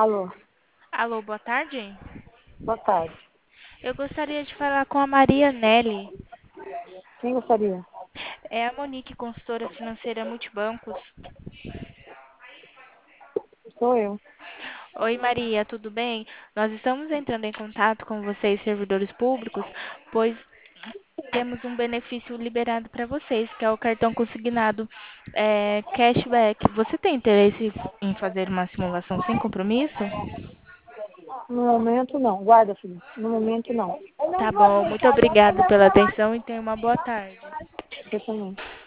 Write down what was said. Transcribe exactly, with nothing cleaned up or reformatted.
Alô, Alô, boa tarde. boa tarde. Eu gostaria de falar com a Maria Nelly. Quem gostaria? É a Monique, consultora financeira Multibancos. Sou eu. Oi, Maria, tudo bem? Nós estamos entrando em contato com vocês, servidores públicos, pois temos um benefício liberado para vocês, que é o cartão consignado é, cashback. Você tem interesse em fazer uma simulação sem compromisso? No momento, não. Guarda, filho. No momento, não. Tá bom, muito obrigada pela atenção e tenha uma boa tarde. Eu também.